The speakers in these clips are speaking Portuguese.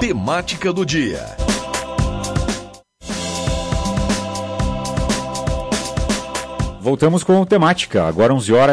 Temática do dia. Voltamos com temática, agora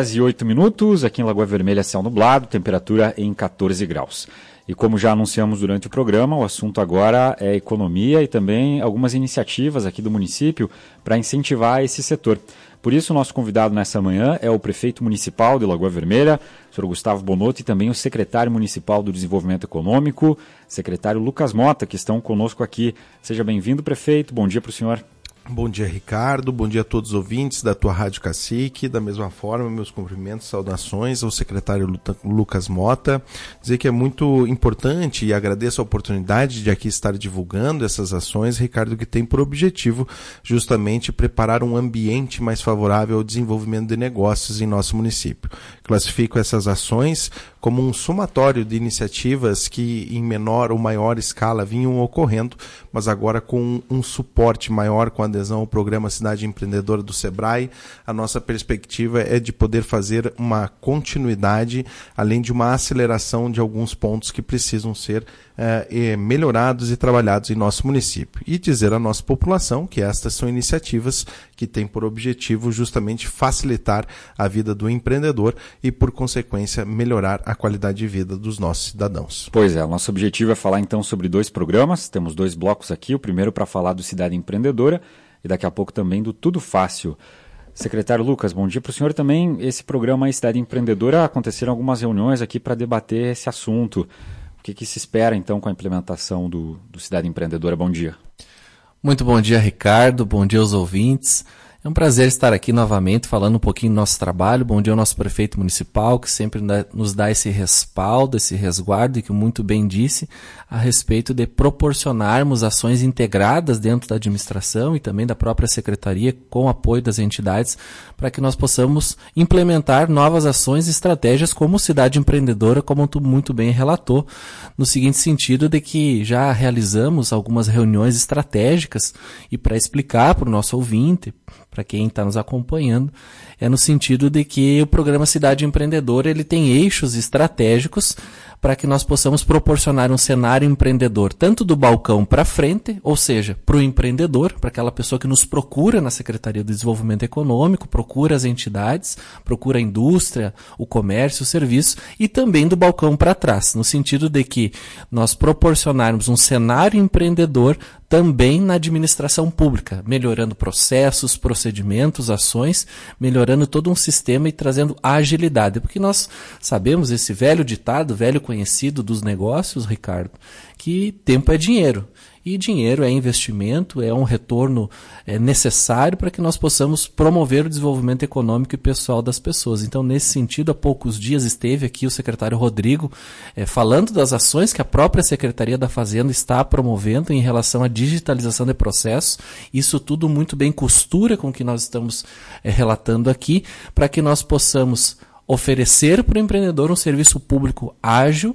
11h08, aqui em Lagoa Vermelha, céu nublado, temperatura em 14 graus. E como já anunciamos durante o programa, o assunto agora é economia e também algumas iniciativas aqui do município para incentivar esse setor. Por isso, o nosso convidado nessa manhã é o prefeito municipal de Lagoa Vermelha, o senhor Gustavo Bonotto, e também o secretário municipal do Desenvolvimento Econômico, secretário Lucas Mota, que estão conosco aqui. Seja bem-vindo, prefeito. Bom dia para o senhor. Bom dia, Ricardo. Bom dia a todos os ouvintes da tua Rádio Cacique. Da mesma forma, meus cumprimentos, saudações ao secretário Lucas Mota. Dizer que é muito importante e agradeço a oportunidade de aqui estar divulgando essas ações, Ricardo, que tem por objetivo justamente preparar um ambiente mais favorável ao desenvolvimento de negócios em nosso município. Classifico essas ações como um somatório de iniciativas que em menor ou maior escala vinham ocorrendo, mas agora com um suporte maior com a adesão ao programa Cidade Empreendedora do Sebrae. A nossa perspectiva é de poder fazer uma continuidade, além de uma aceleração de alguns pontos que precisam ser melhorados e trabalhados em nosso município. E dizer à nossa população que estas são iniciativas que têm por objetivo justamente facilitar a vida do empreendedor e, por consequência, melhorar a qualidade de vida dos nossos cidadãos. Pois é, o nosso objetivo é falar então sobre 2 programas. Temos 2 blocos aqui, o primeiro para falar do Cidade Empreendedora e daqui a pouco também do Tudo Fácil. Secretário Lucas, bom dia para o senhor também. Esse programa aí, Cidade Empreendedora, aconteceram algumas reuniões aqui para debater esse assunto. O que se espera, então, com a implementação do Cidade Empreendedora? Bom dia. Muito bom dia, Ricardo. Bom dia aos ouvintes. É um prazer estar aqui novamente falando um pouquinho do nosso trabalho. Bom dia ao nosso prefeito municipal, que sempre nos dá esse respaldo, esse resguardo, e que muito bem disse, a respeito de proporcionarmos ações integradas dentro da administração e também da própria secretaria, com o apoio das entidades, para que nós possamos implementar novas ações e estratégias como Cidade Empreendedora, como tu muito bem relatou, no seguinte sentido de que já realizamos algumas reuniões estratégicas, e para explicar para o nosso ouvinte, para quem está nos acompanhando, é no sentido de que o programa Cidade Empreendedora ele tem eixos estratégicos para que nós possamos proporcionar um cenário empreendedor, tanto do balcão para frente, ou seja, para o empreendedor, para aquela pessoa que nos procura na Secretaria do Desenvolvimento Econômico, procura as entidades, procura a indústria, o comércio, o serviço, e também do balcão para trás, no sentido de que nós proporcionarmos um cenário empreendedor também na administração pública, melhorando processos, procedimentos, ações, melhorando todo um sistema e trazendo agilidade. Porque nós sabemos esse velho ditado, velho conhecido dos negócios, Ricardo, que tempo é dinheiro. E dinheiro é investimento, é um retorno necessário para que nós possamos promover o desenvolvimento econômico e pessoal das pessoas. Então, nesse sentido, há poucos dias esteve aqui o secretário Rodrigo falando das ações que a própria Secretaria da Fazenda está promovendo em relação à digitalização de processos. Isso tudo muito bem costura com o que nós estamos relatando aqui, para que nós possamos oferecer para o empreendedor um serviço público ágil,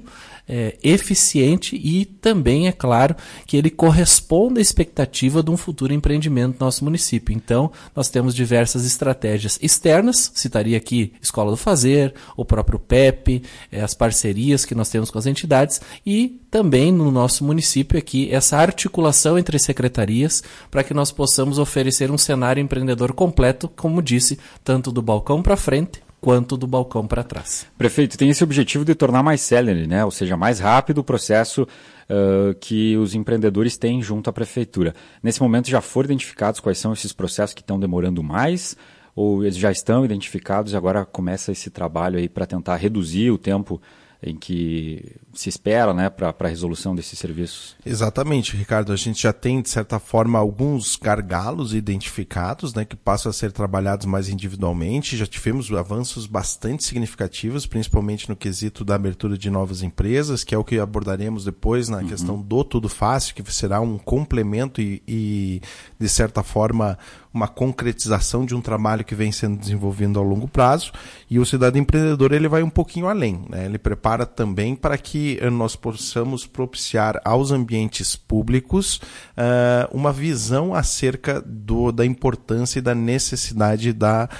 eficiente e também, é claro, que ele corresponda à expectativa de um futuro empreendimento no nosso município. Então, nós temos diversas estratégias externas, citaria aqui Escola do Fazer, o próprio PEP, as parcerias que nós temos com as entidades e também no nosso município aqui essa articulação entre secretarias para que nós possamos oferecer um cenário empreendedor completo, como disse, tanto do balcão para frente quanto do balcão para trás. Prefeito, tem esse objetivo de tornar mais célere, né? Ou seja, mais rápido o processo que os empreendedores têm junto à prefeitura. Nesse momento já foram identificados quais são esses processos que estão demorando mais, ou eles já estão identificados e agora começa esse trabalho aí para tentar reduzir o tempo em que se espera, né, para a resolução desses serviços? Exatamente, Ricardo. A gente já tem, de certa forma, alguns gargalos identificados, né, que passam a ser trabalhados mais individualmente. Já tivemos avanços bastante significativos, principalmente no quesito da abertura de novas empresas, que é o que abordaremos depois na questão do Tudo Fácil, que será um complemento e de certa forma, uma concretização de um trabalho que vem sendo desenvolvido ao longo prazo. E o Cidade Empreendedora ele vai um pouquinho além, né? Ele prepara prepara também para que nós possamos propiciar aos ambientes públicos uma visão acerca da importância e da necessidade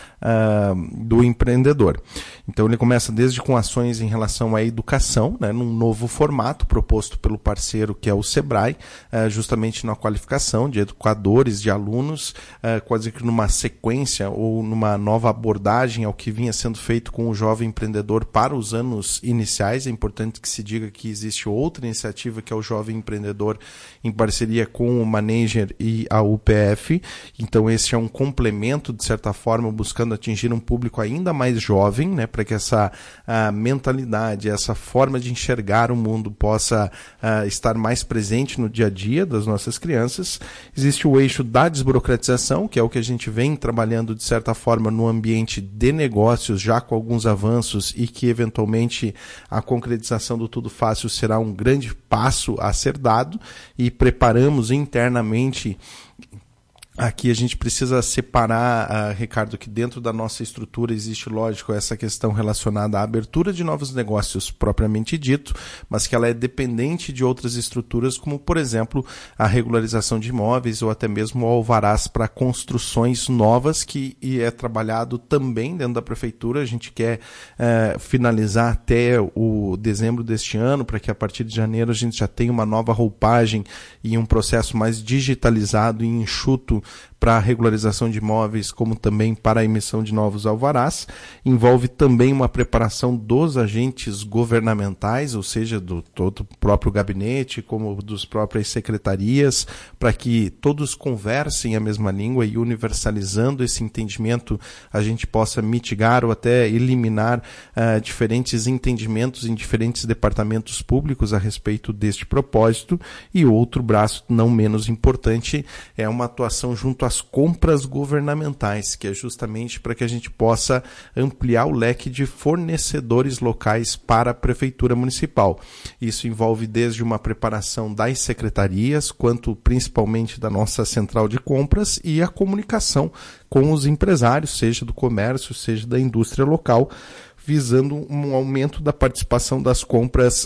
do empreendedor. Então ele começa desde com ações em relação à educação, né, num novo formato proposto pelo parceiro que é o Sebrae, justamente na qualificação de educadores, de alunos, quase que numa sequência ou numa nova abordagem ao que vinha sendo feito com o jovem empreendedor para os anos iniciais. É importante que se diga que existe outra iniciativa que é o Jovem Empreendedor em parceria com o Manager e a UPF. Então esse é um complemento, de certa forma, buscando atingir um público ainda mais jovem, né, para que essa mentalidade, essa forma de enxergar o mundo possa estar mais presente no dia a dia das nossas crianças. Existe o eixo da desburocratização, que é o que a gente vem trabalhando, de certa forma, no ambiente de negócios, já com alguns avanços, e que eventualmente a concretização do Tudo Fácil será um grande passo a ser dado, e preparamos internamente. Aqui a gente precisa separar, Ricardo, que dentro da nossa estrutura existe, lógico, essa questão relacionada à abertura de novos negócios propriamente dito, mas que ela é dependente de outras estruturas, como, por exemplo, a regularização de imóveis ou até mesmo o alvarás para construções novas, que é trabalhado também dentro da prefeitura. A gente quer finalizar até o dezembro deste ano, para que a partir de janeiro a gente já tenha uma nova roupagem e um processo mais digitalizado e enxuto para a regularização de imóveis, como também para a emissão de novos alvarás. Envolve também uma preparação dos agentes governamentais, ou seja, do todo o próprio gabinete, como dos próprias secretarias, para que todos conversem a mesma língua, e universalizando esse entendimento a gente possa mitigar ou até eliminar diferentes entendimentos em diferentes departamentos públicos a respeito deste propósito. E outro braço não menos importante é uma atuação junto às compras governamentais, que é justamente para que a gente possa ampliar o leque de fornecedores locais para a Prefeitura Municipal. Isso envolve desde uma preparação das secretarias, quanto principalmente da nossa central de compras, e a comunicação com os empresários, seja do comércio, seja da indústria local, visando um aumento da participação das compras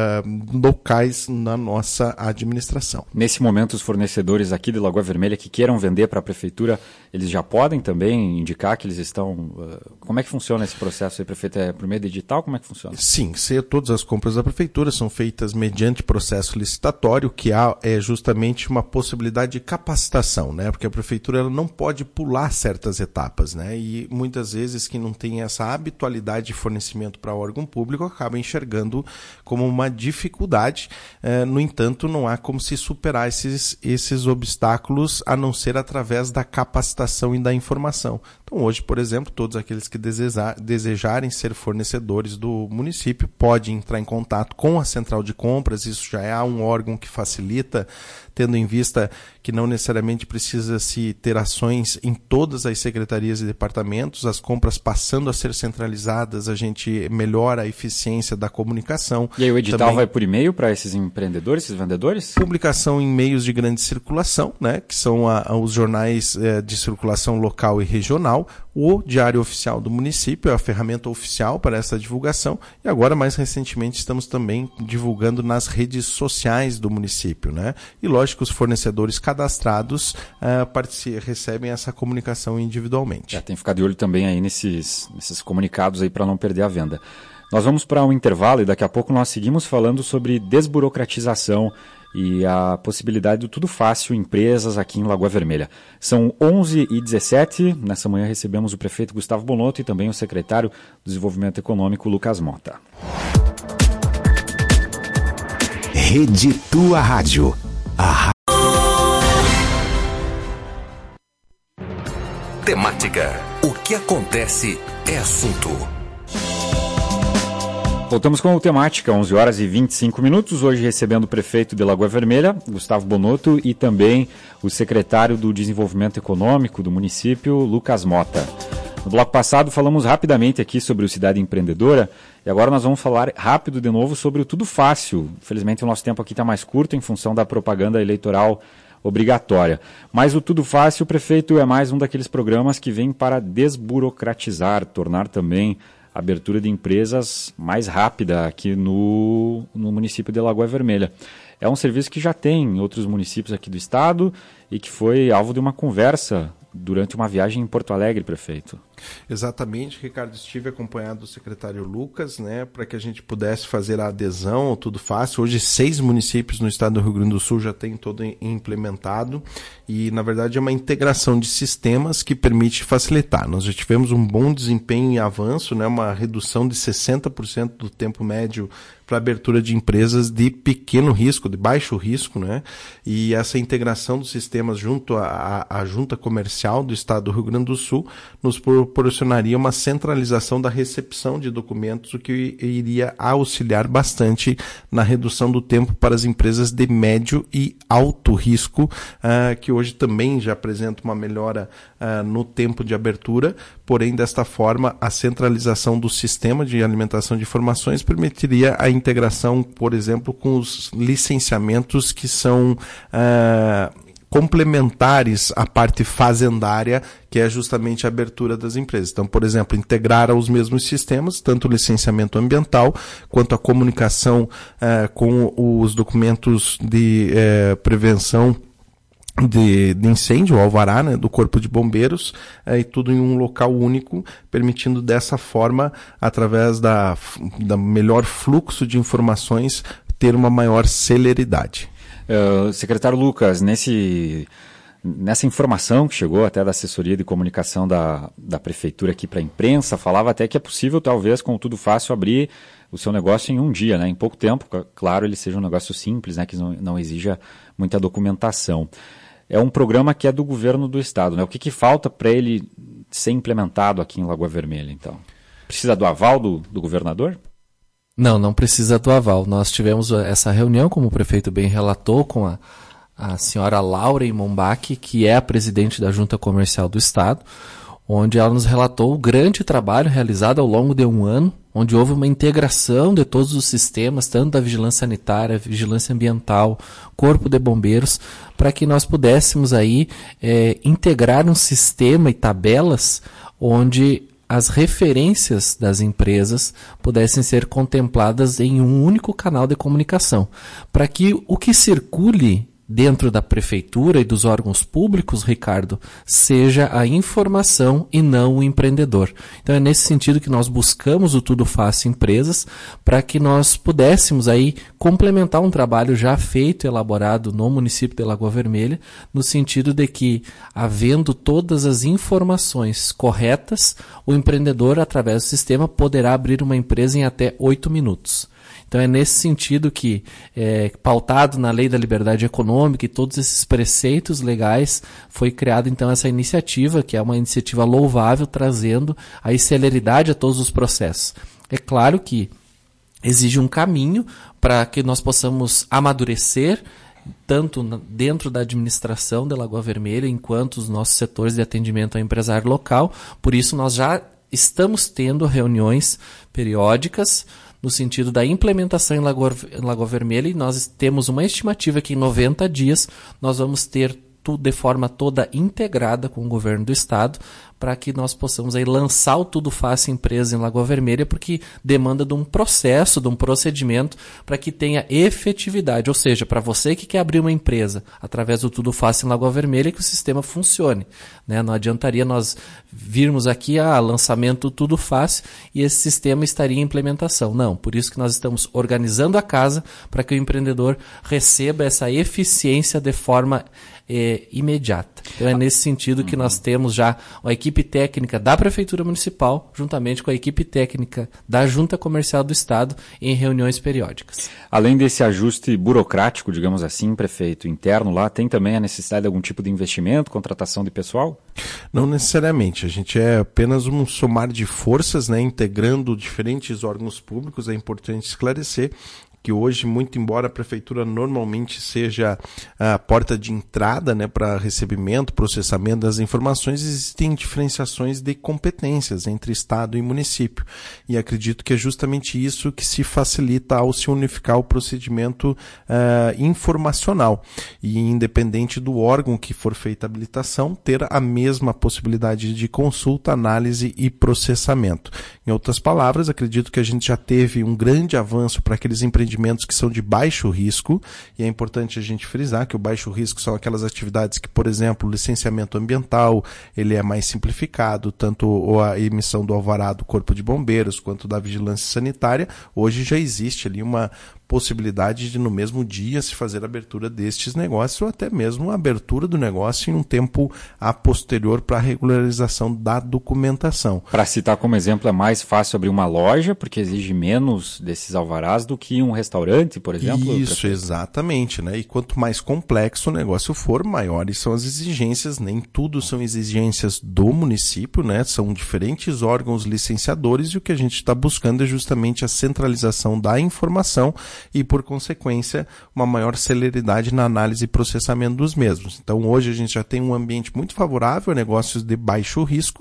locais na nossa administração. Nesse momento, os fornecedores aqui de Lagoa Vermelha que queiram vender para a Prefeitura, eles já podem também indicar que eles estão... Como é que funciona esse processo aí, prefeito? É por meio digital? Como é que funciona? Sim, todas as compras da Prefeitura são feitas mediante processo licitatório, que é justamente uma possibilidade de capacitação, né? Porque a Prefeitura ela não pode pular certas etapas, né? E muitas vezes quem não tem essa habitualidade de fornecimento para órgão público acaba enxergando como uma dificuldade. No entanto, não há como se superar esses obstáculos a não ser através da capacitação e da informação. Então, hoje, por exemplo, todos aqueles que desejarem ser fornecedores do município podem entrar em contato com a central de compras. Isso já é um órgão que facilita, tendo em vista que não necessariamente precisa-se ter ações em todas as secretarias e departamentos. As compras passando a ser centralizadas, a gente melhora a eficiência da comunicação. E aí o edital também vai por e-mail para esses empreendedores, esses vendedores? Publicação em meios de grande circulação, né, que são os jornais de circulação local e regional. O Diário Oficial do Município é a ferramenta oficial para essa divulgação. E agora, mais recentemente, estamos também divulgando nas redes sociais do município, né? E, lógico, os fornecedores cadastrados recebem essa comunicação individualmente. Tem que ficar de olho também aí nesses comunicados aí para não perder a venda. Nós vamos para um intervalo e daqui a pouco nós seguimos falando sobre desburocratização e a possibilidade do Tudo Fácil Empresas aqui em Lagoa Vermelha. São 11h17, nessa manhã recebemos o prefeito Gustavo Bonotto e também o secretário do Desenvolvimento Econômico, Lucas Mota. Rede Tua Rádio. Temática. O que acontece é assunto. Voltamos com o Temática, 11h25. Hoje recebendo o prefeito de Lagoa Vermelha, Gustavo Bonotto, e também o secretário do Desenvolvimento Econômico do município, Lucas Mota. No bloco passado falamos rapidamente aqui sobre o Cidade Empreendedora e agora nós vamos falar rápido de novo sobre o Tudo Fácil. Infelizmente o nosso tempo aqui está mais curto em função da propaganda eleitoral obrigatória. Mas o Tudo Fácil, prefeito, é mais um daqueles programas que vem para desburocratizar, tornar também abertura de empresas mais rápida aqui no município de Lagoa Vermelha. É um serviço que já tem em outros municípios aqui do estado e que foi alvo de uma conversa durante uma viagem em Porto Alegre, prefeito. Exatamente, Ricardo, estive acompanhado do secretário Lucas, né, para que a gente pudesse fazer a adesão, tudo fácil. Hoje 6 municípios no estado do Rio Grande do Sul já têm todo implementado e, na verdade, é uma integração de sistemas que permite facilitar. Nós já tivemos um bom desempenho e avanço, né, uma redução de 60% do tempo médio para abertura de empresas de pequeno risco, de baixo risco, né? E essa integração dos sistemas junto à Junta Comercial do Estado do Rio Grande do Sul nos proporcionaria uma centralização da recepção de documentos, o que iria auxiliar bastante na redução do tempo para as empresas de médio e alto risco, que hoje também já apresenta uma melhora no tempo de abertura, porém, desta forma, a centralização do sistema de alimentação de informações permitiria a integração, por exemplo, com os licenciamentos que são complementares à parte fazendária, que é justamente a abertura das empresas. Então, por exemplo, integrar aos mesmos sistemas, tanto o licenciamento ambiental, quanto a comunicação com os documentos de prevenção de incêndio, o alvará, né, do Corpo de Bombeiros, e tudo em um local único, permitindo dessa forma, através da melhor fluxo de informações, ter uma maior celeridade. Secretário Lucas, nessa informação que chegou até da assessoria de comunicação da prefeitura aqui para a imprensa, falava até que é possível, talvez, com tudo fácil, abrir o seu negócio em um dia, né, em pouco tempo. Claro, ele seja um negócio simples, né, que não exija muita documentação. É um programa que é do governo do estado, né? O que falta para ele ser implementado aqui em Lagoa Vermelha, então? Precisa do aval do governador? Não precisa do aval. Nós tivemos essa reunião, como o prefeito bem relatou, com a senhora Laura Mombach, que é a presidente da Junta Comercial do Estado, onde ela nos relatou o grande trabalho realizado ao longo de um ano, onde houve uma integração de todos os sistemas, tanto da vigilância sanitária, vigilância ambiental, corpo de bombeiros, para que nós pudéssemos aí integrar um sistema e tabelas onde as referências das empresas pudessem ser contempladas em um único canal de comunicação, para que o que circule dentro da prefeitura e dos órgãos públicos, Ricardo, seja a informação e não o empreendedor. Então é nesse sentido que nós buscamos o Tudo Fácil Empresas, para que nós pudéssemos aí complementar um trabalho já feito e elaborado no município de Lagoa Vermelha, no sentido de que, havendo todas as informações corretas, o empreendedor, através do sistema, poderá abrir uma empresa em até 8 minutos. Então é nesse sentido que, pautado na Lei da Liberdade Econômica e todos esses preceitos legais, foi criada então essa iniciativa, que é uma iniciativa louvável, trazendo aí celeridade a todos os processos. É claro que exige um caminho para que nós possamos amadurecer, tanto dentro da administração de Lagoa Vermelha, enquanto os nossos setores de atendimento ao empresário local. Por isso nós já estamos tendo reuniões periódicas no sentido da implementação em Lagoa Vermelha, e nós temos uma estimativa que em 90 dias nós vamos ter tudo de forma toda integrada com o governo do estado, para que nós possamos aí lançar o Tudo Fácil Empresa em Lagoa Vermelha, porque demanda de um processo, de um procedimento para que tenha efetividade, ou seja, para você que quer abrir uma empresa através do Tudo Fácil em Lagoa Vermelha, que o sistema funcione, né? Não adiantaria nós virmos aqui lançamento Tudo Fácil e esse sistema estaria em implementação. Não, por isso que nós estamos organizando a casa para que o empreendedor receba essa eficiência de forma imediata. Então é nesse sentido que nós temos já a equipe técnica da Prefeitura Municipal, juntamente com a equipe técnica da Junta Comercial do Estado, em reuniões periódicas. Além desse ajuste burocrático, digamos assim, prefeito, interno lá, tem também a necessidade de algum tipo de investimento, contratação de pessoal? Não necessariamente. A gente é apenas um somar de forças, né, integrando diferentes órgãos públicos. É importante esclarecer que hoje, muito embora a prefeitura normalmente seja a porta de entrada, né, para recebimento, processamento das informações, existem diferenciações de competências entre Estado e município. E acredito que é justamente isso que se facilita ao se unificar o procedimento informacional. E independente do órgão que for feita a habilitação, ter a mesma possibilidade de consulta, análise e processamento. Em outras palavras, acredito que a gente já teve um grande avanço para aqueles empreendimentos que são de baixo risco, e é importante a gente frisar que o baixo risco são aquelas atividades que, por exemplo, o licenciamento ambiental, ele é mais simplificado, tanto a emissão do alvará do Corpo de Bombeiros quanto da vigilância sanitária. Hoje já existe ali uma possibilidade de no mesmo dia se fazer a abertura destes negócios, ou até mesmo a abertura do negócio em um tempo a posterior para a regularização da documentação. Para citar como exemplo, é mais fácil abrir uma loja, porque exige menos desses alvarás do que um restaurante, por exemplo? Isso, exatamente, né? E quanto mais complexo o negócio for, maiores são as exigências. Nem tudo são exigências do município, né? São diferentes órgãos licenciadores, e o que a gente está buscando é justamente a centralização da informação e, por consequência, uma maior celeridade na análise e processamento dos mesmos. Então, hoje a gente já tem um ambiente muito favorável a negócios de baixo risco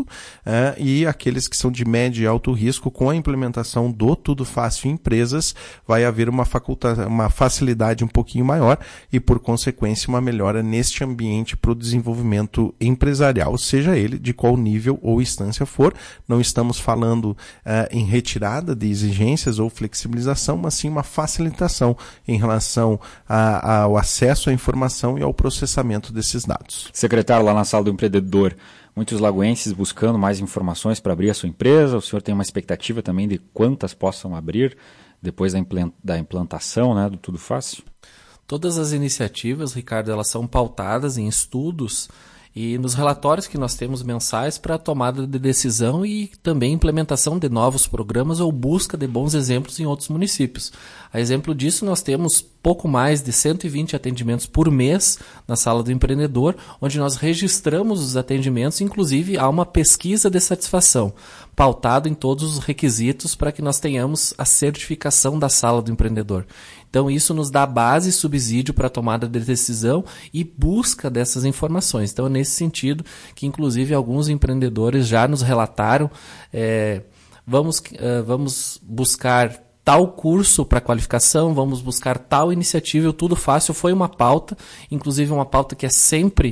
e aqueles que são de médio e alto risco. Com a implementação do Tudo Fácil em empresas, vai haver uma facilidade um pouquinho maior e, por consequência, uma melhora neste ambiente para o desenvolvimento empresarial, seja ele de qual nível ou instância for. Não estamos falando em retirada de exigências ou flexibilização, mas sim uma facilitação em relação ao acesso à informação e ao processamento desses dados. Secretário, lá na Sala do Empreendedor, muitos lagoenses buscando mais informações para abrir a sua empresa. O senhor tem uma expectativa também de quantas possam abrir depois da implantação, né, do Tudo Fácil? Todas as iniciativas, Ricardo, elas são pautadas em estudos e nos relatórios que nós temos mensais para a tomada de decisão e também implementação de novos programas ou busca de bons exemplos em outros municípios. A exemplo disso, nós temos pouco mais de 120 atendimentos por mês na Sala do Empreendedor, onde nós registramos os atendimentos, inclusive há uma pesquisa de satisfação, pautado em todos os requisitos para que nós tenhamos a certificação da Sala do Empreendedor. Então, isso nos dá base e subsídio para a tomada de decisão e busca dessas informações. Então, é nesse sentido que, inclusive, alguns empreendedores já nos relataram, vamos buscar tal curso para qualificação, vamos buscar tal iniciativa. O Tudo Fácil foi uma pauta, inclusive uma pauta que é sempre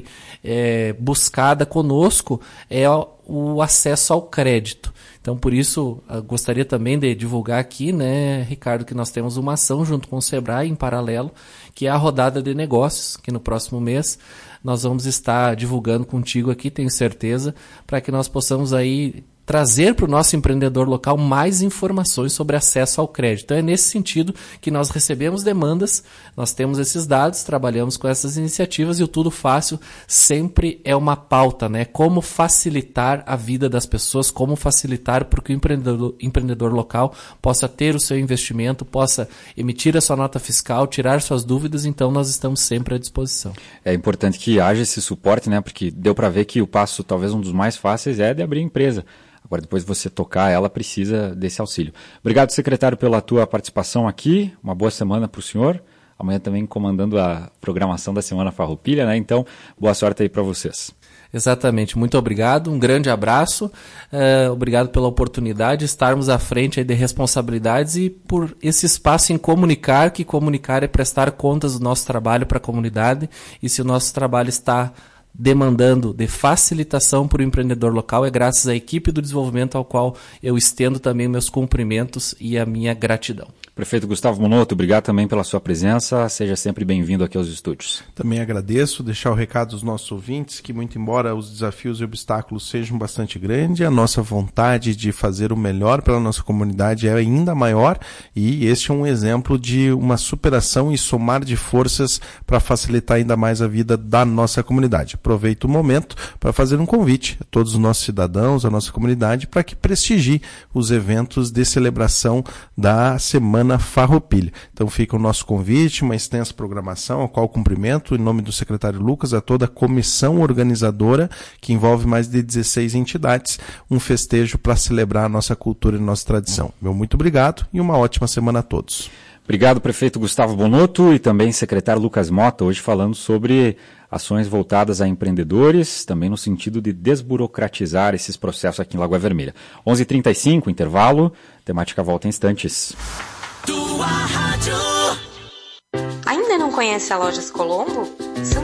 buscada conosco, é o acesso ao crédito. Então, por isso, gostaria também de divulgar aqui, né, Ricardo, que nós temos uma ação junto com o Sebrae, em paralelo, que é a rodada de negócios, que no próximo mês nós vamos estar divulgando contigo aqui, tenho certeza, para que nós possamos aí trazer para o nosso empreendedor local mais informações sobre acesso ao crédito. Então é nesse sentido que nós recebemos demandas, nós temos esses dados, trabalhamos com essas iniciativas e o Tudo Fácil sempre é uma pauta, né? Como facilitar a vida das pessoas, como facilitar para que o empreendedor local possa ter o seu investimento, possa emitir a sua nota fiscal, tirar suas dúvidas, então nós estamos sempre à disposição. É importante que haja esse suporte, né? Porque deu para ver que o passo, talvez um dos mais fáceis, é de abrir empresa. Agora, depois de você tocar, ela precisa desse auxílio. Obrigado, secretário, pela tua participação aqui. Uma boa semana para o senhor. Amanhã também comandando a programação da Semana Farroupilha, né? Então, boa sorte aí para vocês. Exatamente. Muito obrigado. Um grande abraço. Obrigado pela oportunidade de estarmos à frente aí de responsabilidades e por esse espaço em comunicar, que comunicar é prestar contas do nosso trabalho para a comunidade. E se o nosso trabalho está demandando de facilitação para o empreendedor local, é graças à equipe do desenvolvimento ao qual eu estendo também meus cumprimentos e a minha gratidão. Prefeito Gustavo Monotto, obrigado também pela sua presença, seja sempre bem-vindo aqui aos estúdios. Também agradeço, deixar o recado aos nossos ouvintes que, muito embora os desafios e obstáculos sejam bastante grandes, a nossa vontade de fazer o melhor pela nossa comunidade é ainda maior e este é um exemplo de uma superação e somar de forças para facilitar ainda mais a vida da nossa comunidade. Aproveito o momento para fazer um convite a todos os nossos cidadãos, a nossa comunidade, para que prestigie os eventos de celebração da Semana Farroupilha. Então fica o nosso convite, uma extensa programação, a qual cumprimento, em nome do secretário Lucas, a toda a comissão organizadora, que envolve mais de 16 entidades, um festejo para celebrar a nossa cultura e a nossa tradição. Meu muito obrigado e uma ótima semana a todos. Obrigado, prefeito Gustavo Bonotto e também secretário Lucas Mota, hoje falando sobre ações voltadas a empreendedores, também no sentido de desburocratizar esses processos aqui em Lagoa Vermelha. 11h35, intervalo, temática volta em instantes. Ainda não conhece a Lojas Colombo?